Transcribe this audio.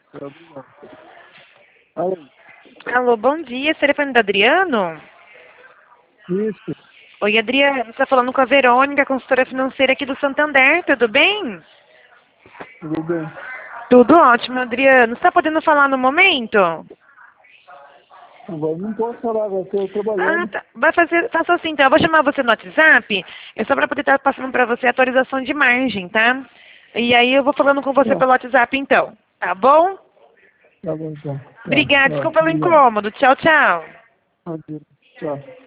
Obrigado. Alô? Alô, bom dia. Esse telefone do Adriano? Isso, Oi, Adriano. Você está falando com a Verônica, consultora financeira aqui do Santander. Tudo bem? tudo bem. Tudo ótimo, Adriano. Você está podendo falar no momento? Agora não posso falar, agora estou Ah, trabalhando. tá. Faça assim, então. Eu vou chamar você no WhatsApp. É só para poder estar passando para você a atualização de margem, tá? E aí eu vou falando com você Tá, pelo WhatsApp, então. Tá bom? tá bom então. Obrigada. Tá, Desculpa pelo obrigado. incômodo. Tchau, tchau. Adeus. Tchau.